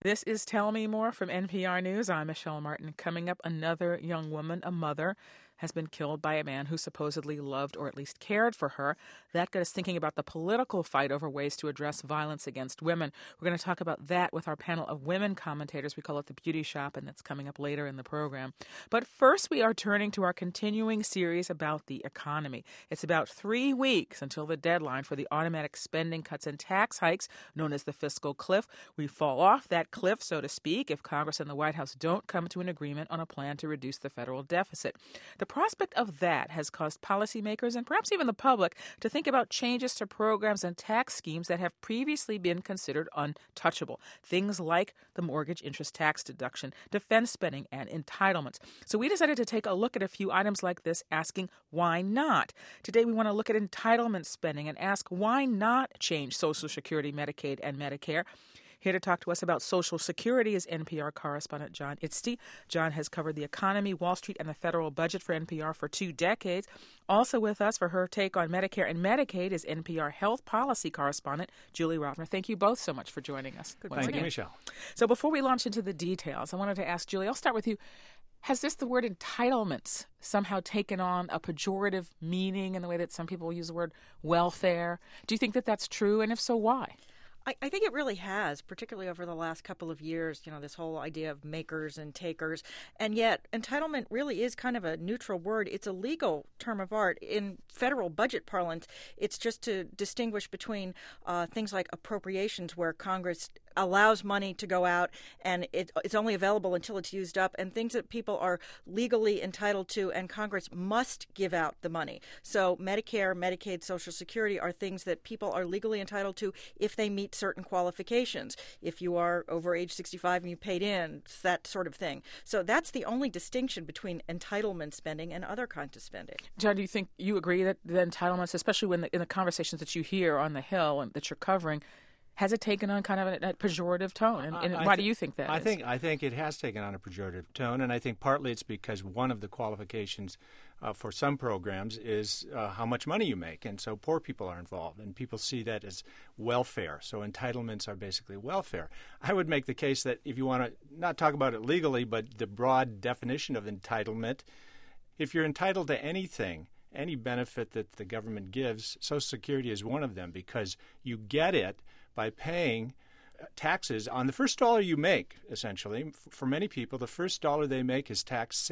This is Tell Me More from NPR News. I'm Michelle Martin. Coming up, another young woman, a mother, has been killed by a man who supposedly loved or at least cared for her. That got us thinking about the political fight over ways to address violence against women. We're going to talk about that with our panel of women commentators. We call it the Beauty Shop, and that's coming up later in the program. But first, we are turning to our continuing series about the economy. It's about 3 weeks until the deadline for the automatic spending cuts and tax hikes, known as the fiscal cliff. We fall off that cliff, so to speak, if Congress and the White House don't come to an agreement on a plan to reduce the federal deficit. The prospect of that has caused policymakers and perhaps even the public to think about changes to programs and tax schemes that have previously been considered untouchable. Things like the mortgage interest tax deduction, defense spending, and entitlements. So we decided to take a look at a few items like this, asking why not? Today we want to look at entitlement spending and ask why not change Social Security, Medicaid, and Medicare. Here to talk to us about Social Security is NPR correspondent John Itzty. John has covered the economy, Wall Street, and the federal budget for NPR for 2 decades. Also with us for her take on Medicare and Medicaid is NPR health policy correspondent Julie Rovner. Thank you both so much for joining us. Thank you, Michelle. So before we launch into the details, I wanted to ask Julie, I'll start with you. Has the word entitlements somehow taken on a pejorative meaning in the way that some people use the word welfare? Do you think that that's true? And if so, why? I think it really has, particularly over the last couple of years, this whole idea of makers and takers. And yet entitlement really is kind of a neutral word. It's a legal term of art. In federal budget parlance, it's just to distinguish between things like appropriations, where Congress allows money to go out and it's only available until it's used up, and things that people are legally entitled to and Congress must give out the money. So Medicare, Medicaid, Social Security are things that people are legally entitled to if they meet certain qualifications. If you are over age 65 and you paid in, that sort of thing. So that's the only distinction between entitlement spending and other kinds of spending. John, do you think you agree that the entitlements, especially when in the conversations that you hear on the Hill and that you're covering, has it taken on kind of a pejorative tone? And why do you think that is? I think it has taken on a pejorative tone, and I think partly it's because one of the qualifications for some programs is how much money you make, and so poor people are involved, and people see that as welfare. So entitlements are basically welfare. I would make the case that if you want to not talk about it legally, but the broad definition of entitlement, if you're entitled to anything, any benefit that the government gives, Social Security is one of them, because you get it by paying taxes on the first dollar you make, essentially. For many people, the first dollar they make is taxed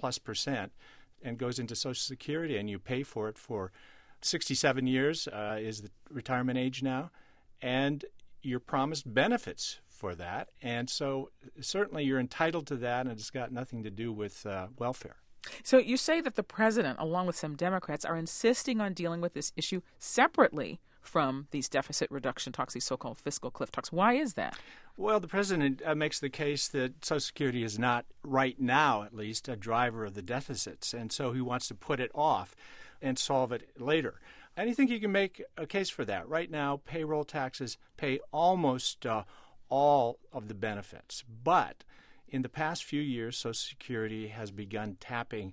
6+% and goes into Social Security, and you pay for it for 67 years is the retirement age now, and you're promised benefits for that. And so certainly you're entitled to that, and it's got nothing to do with welfare. So you say that the president, along with some Democrats, are insisting on dealing with this issue separately from these deficit reduction talks, these so-called fiscal cliff talks. Why is that? Well, the president makes the case that Social Security is not, right now at least, a driver of the deficits, and so he wants to put it off and solve it later. And I think you can make a case for that. Right now, payroll taxes pay almost all of the benefits, but in the past few years, Social Security has begun tapping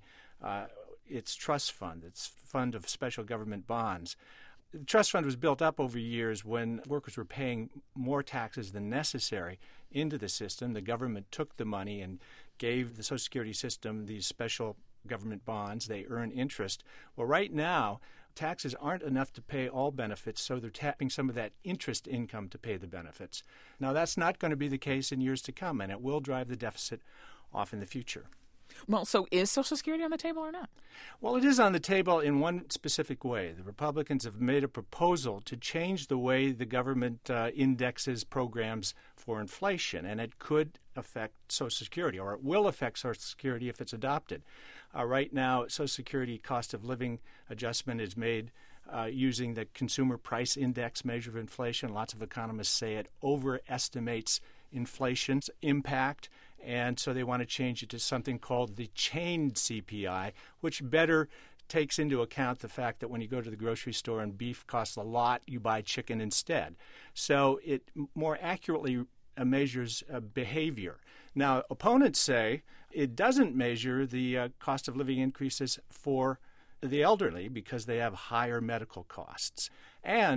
its trust fund, its fund of special government bonds. The trust fund was built up over years when workers were paying more taxes than necessary into the system. The government took the money and gave the Social Security system these special government bonds. They earn interest. Well, right now, taxes aren't enough to pay all benefits, so they're tapping some of that interest income to pay the benefits. Now, that's not going to be the case in years to come, and it will drive the deficit off in the future. Well, so is Social Security on the table or not? Well, it is on the table in one specific way. The Republicans have made a proposal to change the way the government indexes programs for inflation, and it could affect Social Security, or it will affect Social Security if it's adopted. Right now, Social Security cost of living adjustment is made using the Consumer Price Index measure of inflation. Lots of economists say it overestimates inflation's impact, and so they want to change it to something called the chained CPI, which better takes into account the fact that when you go to the grocery store and beef costs a lot, you buy chicken instead. So it more accurately measures behavior. Now, opponents say it doesn't measure the cost of living increases for the elderly because they have higher medical costs. And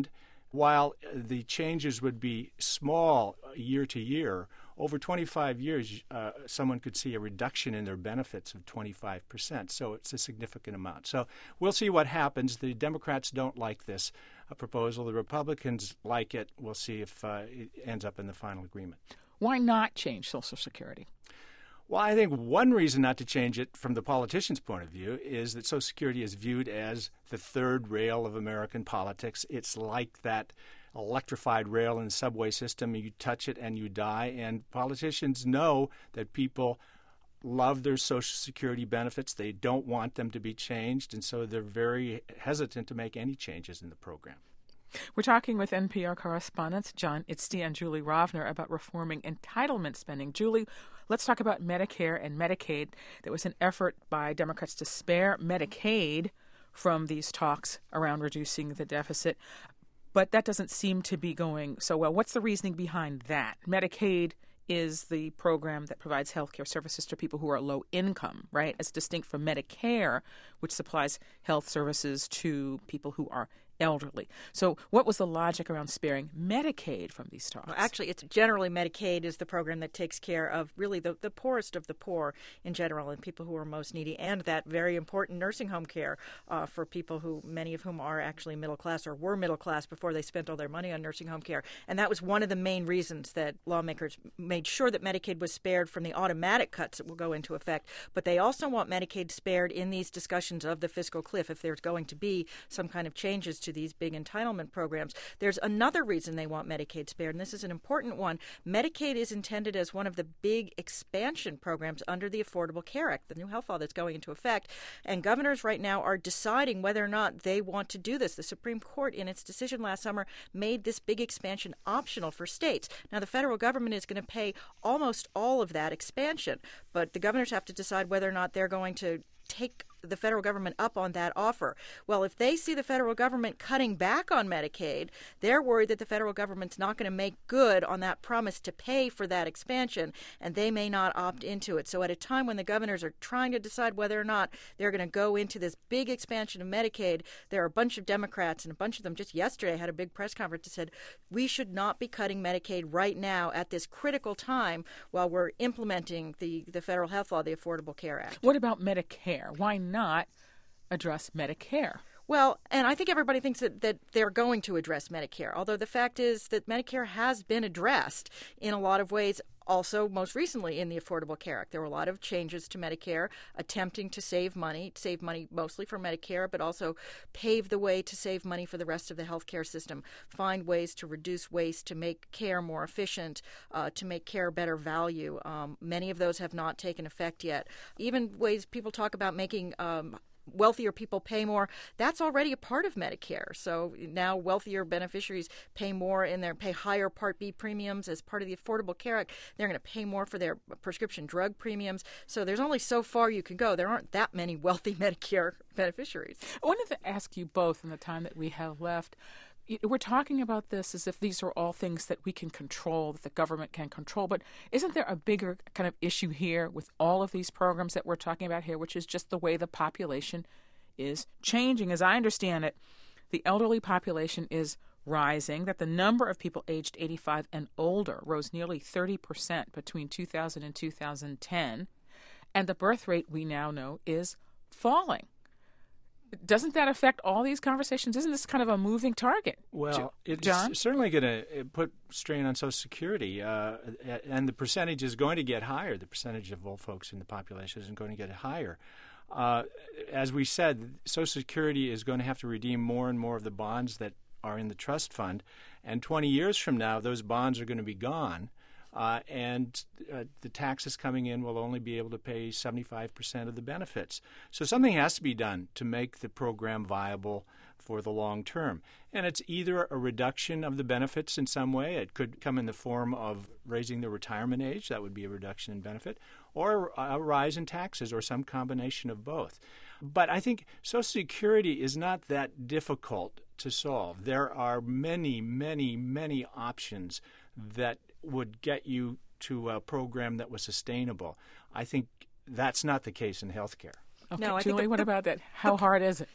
while the changes would be small year to year, over 25 years, someone could see a reduction in their benefits of 25%. So it's a significant amount. So we'll see what happens. The Democrats don't like this proposal. The Republicans like it. We'll see if it ends up in the final agreement. Why not change Social Security? Well, I think one reason not to change it from the politician's point of view is that Social Security is viewed as the third rail of American politics. It's like that electrified rail in the subway system. You touch it and you die. And politicians know that people love their Social Security benefits. They don't want them to be changed. And so they're very hesitant to make any changes in the program. We're talking with NPR correspondents John Itzty and Julie Rovner about reforming entitlement spending. Julie, let's talk about Medicare and Medicaid. There was an effort by Democrats to spare Medicaid from these talks around reducing the deficit, but that doesn't seem to be going so well. What's the reasoning behind that? Medicaid is the program that provides health care services to people who are low income, right, as distinct from Medicare, which supplies health services to people who are elderly. So what was the logic around sparing Medicaid from these talks? Well, actually, it's generally Medicaid is the program that takes care of really the poorest of the poor in general and people who are most needy, and that very important nursing home care for people who, many of whom are actually middle class or were middle class before they spent all their money on nursing home care. And that was one of the main reasons that lawmakers made sure that Medicaid was spared from the automatic cuts that will go into effect. But they also want Medicaid spared in these discussions of the fiscal cliff if there's going to be some kind of changes to these big entitlement programs. There's another reason they want Medicaid spared, and this is an important one. Medicaid is intended as one of the big expansion programs under the Affordable Care Act, the new health law that's going into effect. And governors right now are deciding whether or not they want to do this. The Supreme Court, in its decision last summer, made this big expansion optional for states. Now, the federal government is going to pay almost all of that expansion, but the governors have to decide whether or not they're going to take the federal government up on that offer. Well, if they see the federal government cutting back on Medicaid, they're worried that the federal government's not going to make good on that promise to pay for that expansion, and they may not opt into it. So at a time when the governors are trying to decide whether or not they're going to go into this big expansion of Medicaid, there are a bunch of Democrats, and a bunch of them just yesterday had a big press conference that said, we should not be cutting Medicaid right now at this critical time while we're implementing the federal health law, the Affordable Care Act. What about Medicare? Why not address Medicare? Well, and I think everybody thinks that they're going to address Medicare, although the fact is that Medicare has been addressed in a lot of ways. Also, most recently in the Affordable Care Act, there were a lot of changes to Medicare attempting to save money mostly for Medicare, but also pave the way to save money for the rest of the healthcare system, find ways to reduce waste, to make care more efficient, to make care better value. Many of those have not taken effect yet. Even ways people talk about making wealthier people pay more, that's already a part of Medicare. So now wealthier beneficiaries pay more pay higher Part B premiums as part of the Affordable Care Act. They're going to pay more for their prescription drug premiums. So there's only so far you can go. There aren't that many wealthy Medicare beneficiaries. I wanted to ask you both in the time that we have left. We're talking about this as if these are all things that we can control, that the government can control. But isn't there a bigger kind of issue here with all of these programs that we're talking about here, which is just the way the population is changing? As I understand it, the elderly population is rising, that the number of people aged 85 and older rose nearly 30% between 2000 and 2010, and the birth rate, we now know, is falling. Doesn't that affect all these conversations? Isn't this kind of a moving target? Well, John? It's certainly going to put strain on Social Security, and the percentage is going to get higher. The percentage of old folks in the population is going to get higher. As we said, Social Security is going to have to redeem more and more of the bonds that are in the trust fund, and 20 years from now, those bonds are going to be gone. And the taxes coming in will only be able to pay 75% of the benefits. So something has to be done to make the program viable for the long term. And it's either a reduction of the benefits in some way. It could come in the form of raising the retirement age. That would be a reduction in benefit. Or a rise in taxes, or some combination of both. But I think Social Security is not that difficult to solve. There are many, many, many options that would get you to a program that was sustainable. I think that's not the case in healthcare. Okay, No, I Julie, think what about that? How hard is it?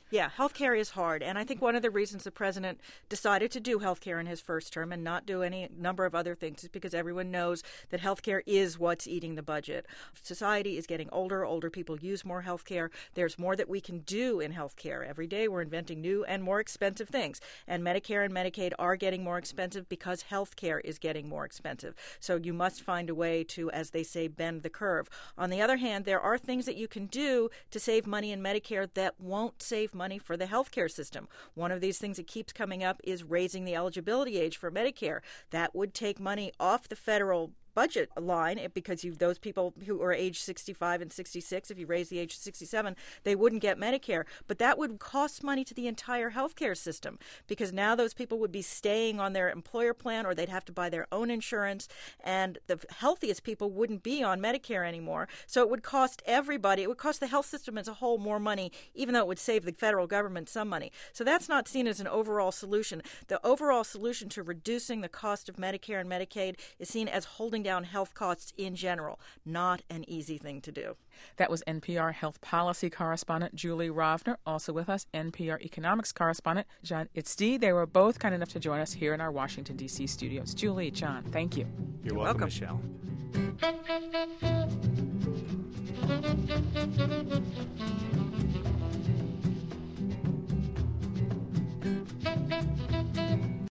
Yeah, healthcare is hard, and I think one of the reasons the president decided to do healthcare in his first term and not do any number of other things is because everyone knows that healthcare is what's eating the budget. Society is getting older. Older people use more healthcare. There's more that we can do in healthcare. Every day we're inventing new and more expensive things, and Medicare and Medicaid are getting more expensive because healthcare is getting more expensive. So you must find a way to, as they say, bend the curve. On the other hand, there are things that you can do to save money in Medicare that won't save money for the healthcare system. One of these things that keeps coming up is raising the eligibility age for Medicare. That would take money off the federal budget line because those people who are age 65 and 66, if you raise the age to 67, they wouldn't get Medicare. But that would cost money to the entire healthcare system because now those people would be staying on their employer plan or they'd have to buy their own insurance, and the healthiest people wouldn't be on Medicare anymore. So it would cost everybody, it would cost the health system as a whole more money, even though it would save the federal government some money. So that's not seen as an overall solution. The overall solution to reducing the cost of Medicare and Medicaid is seen as holding down health costs in general. Not an easy thing to do. That was NPR health policy correspondent Julie Rovner. Also with us, NPR economics correspondent John Itzdy. They were both kind enough to join us here in our Washington, D.C. studios. Julie, John, thank you. You're welcome, Michelle.